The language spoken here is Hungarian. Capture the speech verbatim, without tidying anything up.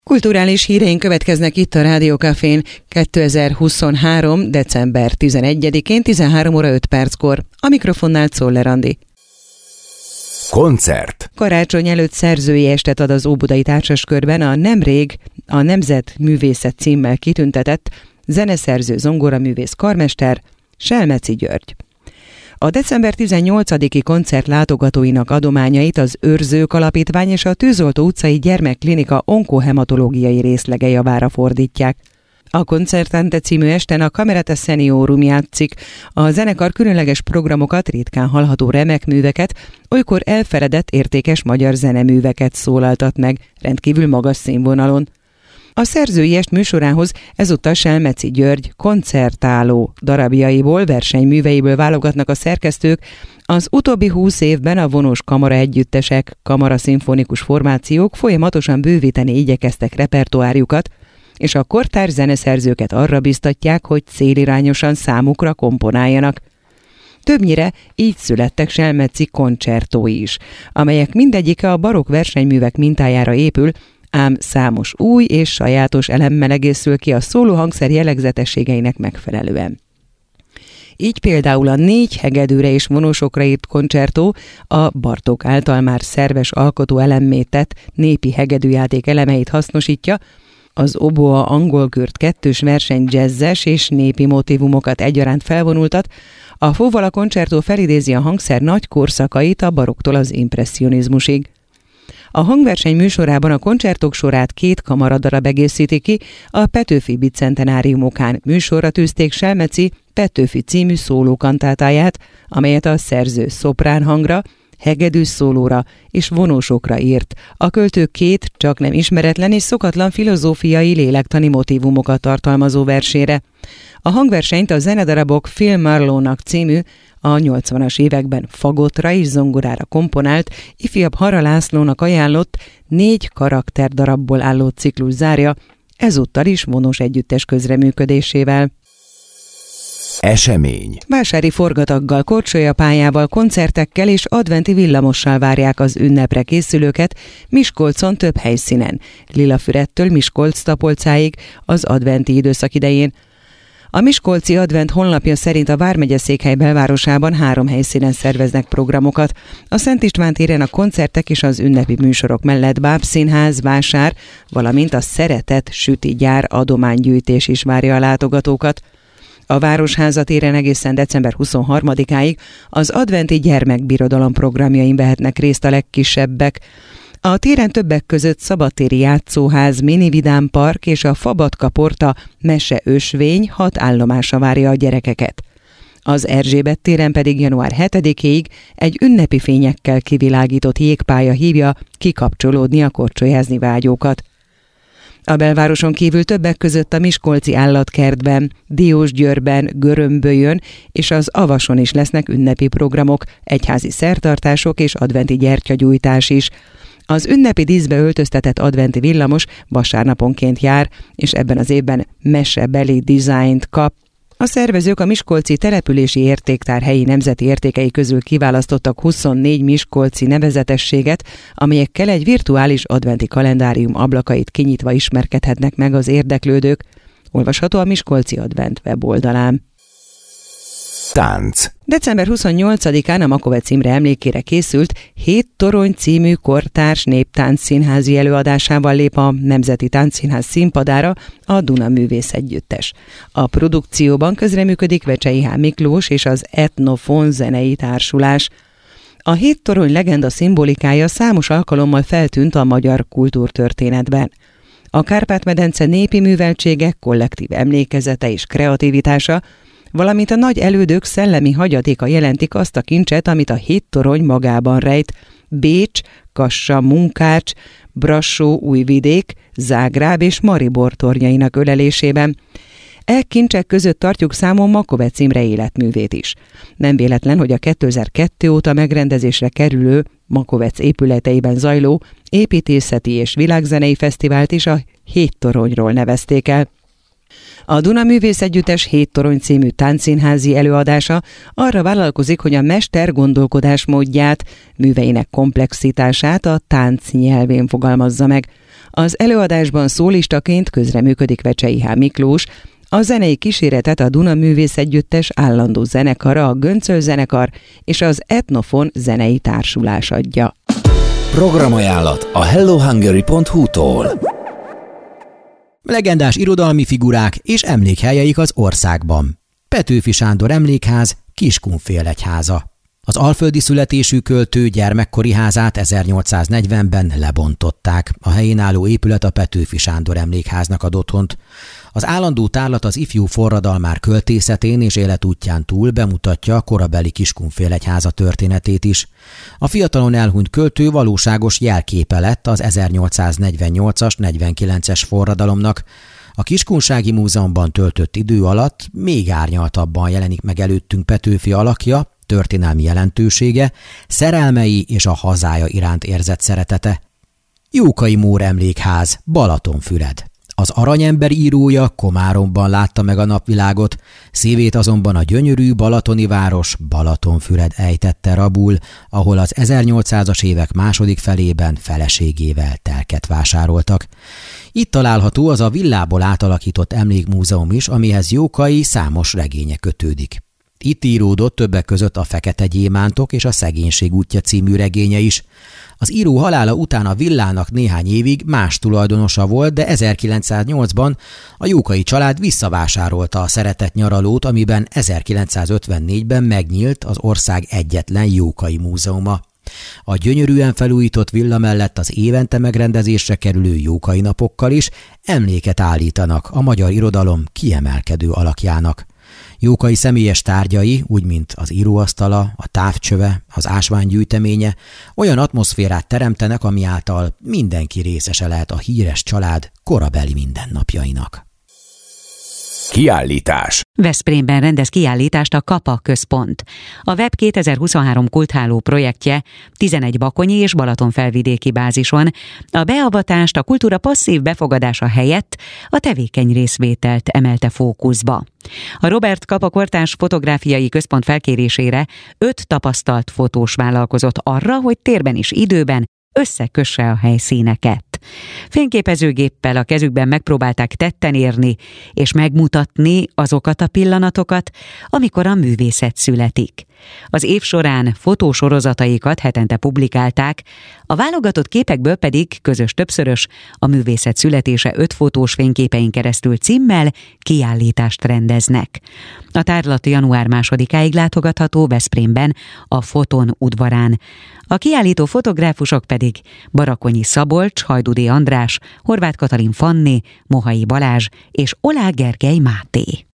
Kulturális híreink következnek itt a Rádió Cafén kétezer-huszonhárom. december tizenegyedikén tizenhárom óra öt perckor. A mikrofonnál Czoller Andi. Koncert. Karácsony előtt szerzői estet ad az Óbudai Társaskörben a nemrég a Nemzetművészet címmel kitüntetett zeneszerző, zongoraművész, karmester Selmeczi György. A december tizennyolcadiki koncert látogatóinak adományait az Őrzők Alapítvány és a Tűzoltó utcai gyermekklinika onkohematológiai részlege javára fordítják. A Concertante című esten a Camerata Seniorum játszik. A zenekar különleges programokat, ritkán hallható remek műveket, olykor elfeledett értékes magyar zeneműveket szólaltat meg, rendkívül magas színvonalon. A szerzői est műsorához ezúttal Selmeczi György koncertáló darabjaiból, versenyműveiből válogatnak a szerkesztők. Az utóbbi húsz évben a vonós kamara együttesek, kamaraszimfonikus formációk folyamatosan bővíteni igyekeztek repertoárjukat, és a kortárs zeneszerzőket arra biztatják, hogy célirányosan számukra komponáljanak. Többnyire így születtek Selmeczi koncertói is, amelyek mindegyike a barokk versenyművek mintájára épül, ám számos új és sajátos elemmel egészül ki a szólóhangszer jellegzetességeinek megfelelően. Így például a négy hegedűre és vonósokra írt koncertó a Bartók által már szerves alkotó elemmé tett népi hegedűjáték elemeit hasznosítja, az oboa angolkürt kettős verseny jazzes és népi motívumokat egyaránt felvonultat, a Fóvala koncertó felidézi a hangszer nagy korszakait a barokktól az impresszionizmusig. A hangverseny műsorában a koncertok sorát két kamaradarab egészíti ki, a Petőfi bicentenáriumokán műsorra tűzték Selmeczi Petőfi című szólókantátáját, amelyet a szerző szoprán hangra, hegedűs szólóra és vonósokra írt. A költő két csak nem ismeretlen és szokatlan filozófiai lélektani motívumokat tartalmazó versére. A hangversenyt a zenedarabok Phil Marlowe-nak című, a nyolcvanas években fagottra és zongorára komponált, ifjabb Hara Lászlónak ajánlott négy karakterdarabból álló ciklus zárja, ezúttal is vonós együttes közreműködésével. Esemény. Vásári forgataggal, korcsolyapályával, koncertekkel és adventi villamossal várják az ünnepre készülőket Miskolcon több helyszínen, Lilafüredtől Miskolc-Tapolcáig az adventi időszak idején. A Miskolci Advent honlapja szerint a vármegye székhely belvárosában három helyszínen szerveznek programokat. A Szent István téren a koncertek és az ünnepi műsorok mellett bábszínház, vásár, valamint a Szeretet süti gyár adománygyűjtés is várja a látogatókat. A Városháza téren egészen december huszonharmadikáig az adventi gyermekbirodalom programjain vehetnek részt a legkisebbek. A téren többek között szabadtéri játszóház, minividám park és a Fabatka Porta mese ösvény hat állomása várja a gyerekeket. Az Erzsébet téren pedig január hetedikéig egy ünnepi fényekkel kivilágított jégpálya hívja kikapcsolódni a korcsolyázni vágyókat. A belvároson kívül többek között a Miskolci Állatkertben, Diósgyőrben, Görömbölyön és az Avason is lesznek ünnepi programok, egyházi szertartások és adventi gyertyagyújtás is. Az ünnepi díszbe öltöztetett adventi villamos vasárnaponként jár, és ebben az évben mesebeli dizájnt kap. A szervezők a Miskolci Települési Értéktár helyi nemzeti értékei közül kiválasztottak huszonnégy miskolci nevezetességet, amelyekkel egy virtuális adventi kalendárium ablakait kinyitva ismerkedhetnek meg az érdeklődők. Olvasható a Miskolci Advent weboldalán. Tánc. december huszonnyolcadikán a Makovec Imre emlékére készült Hét torony című kortárs néptánc színházi előadásával lép a Nemzeti Táncszínház színpadára a Duna Művész Együttes. A produkcióban közreműködik Vecsei H. Miklós és az Etnofon zenei társulás. A hét torony legenda szimbolikája számos alkalommal feltűnt a magyar kultúrtörténetben. A Kárpát-medence népi műveltsége, kollektív emlékezete és kreativitása, valamint a nagy elődök szellemi hagyatéka jelentik azt a kincset, amit a hét torony magában rejt. Bécs, Kassa, Munkács, Brassó, Újvidék, Zágráb és Maribor tornyainak ölelésében. E kincsek között tartjuk számon Makovec Imre életművét is. Nem véletlen, hogy a kétezer-kettő óta megrendezésre kerülő Makovec épületeiben zajló építészeti és világzenei fesztivált is a hét toronyról nevezték el. A Duna Művész Együttes Hét torony című táncszínházi előadása arra vállalkozik, hogy a mester gondolkodásmódját, műveinek komplexitását a tánc nyelvén fogalmazza meg. Az előadásban szólistaként közreműködik Vecsei H. Miklós, a zenei kíséretet a Duna Művész Együttes állandó zenekara, a Göncöl zenekar és az Etnofon zenei társulás adja. Programajánlat a hello hungary pont hu-tól. Legendás irodalmi figurák és emlékhelyeik az országban. Petőfi Sándor Emlékház, Kiskunfélegyháza. Az alföldi születésű költő gyermekkori házát ezernyolcszáznegyvenben lebontották. A helyén álló épület a Petőfi Sándor Emlékháznak ad otthont. Az állandó tárlat az ifjú forradalmár költészetén és életútján túl bemutatja a korabeli Kiskunfélegyháza történetét is. A fiatalon elhunyt költő valóságos jelképe lett az ezernyolcszáznegyvennyolcas-negyvenkilences forradalomnak. A Kiskunsági Múzeumban töltött idő alatt még árnyaltabban jelenik meg előttünk Petőfi alakja, történelmi jelentősége, szerelmei és a hazája iránt érzett szeretete. Jókai Mór Emlékház, Balatonfüred. Az Aranyember írója Komáromban látta meg a napvilágot, szívét azonban a gyönyörű balatoni város Balatonfüred ejtette rabul, ahol az ezernyolcszázas évek második felében feleségével telket vásároltak. Itt található az a villából átalakított emlékmúzeum is, amihez Jókai számos regénye kötődik. Itt íródott többek között a Fekete gyémántok és a Szegénység útja című regénye is. Az író halála után a villának néhány évig más tulajdonosa volt, de ezerkilencszáznyolcban a Jókai család visszavásárolta a szeretett nyaralót, amiben ezerkilencszázötvennégyben megnyílt az ország egyetlen Jókai múzeuma. A gyönyörűen felújított villa mellett az évente megrendezésre kerülő Jókai napokkal is emléket állítanak a magyar irodalom kiemelkedő alakjának. Jókai személyes tárgyai, úgy mint az íróasztala, a távcsöve, az ásványgyűjteménye olyan atmoszférát teremtenek, ami által mindenki részese lehet a híres család korabeli mindennapjainak. Kiállítás. Veszprémben rendez kiállítást a Kapa Központ. A Web kétezer-huszonhárom kultháló projektje tizenegy bakonyi és balatonfelvidéki bázison a beavatást, a kultúra passzív befogadása helyett a tevékeny részvételt emelte fókuszba. A Robert Kapa Kortárs Fotográfiai Központ felkérésére öt tapasztalt fotós vállalkozott arra, hogy térben és időben összekösse a helyszíneket. Fényképezőgéppel a kezükben megpróbálták tetten érni és megmutatni azokat a pillanatokat, amikor a művészet születik. Az év során fotósorozataikat hetente publikálták, a válogatott képekből pedig közös többszörös, a művészet születése öt fotós fényképein keresztül címmel kiállítást rendeznek. A tárlat január másodikáig látogatható Veszprémben, a Foton udvarán. A kiállító fotográfusok pedig Barakonyi Szabolcs, Hajdúdi András, Horváth Katalin Fanni, Mohai Balázs és Oláh Gergely Máté.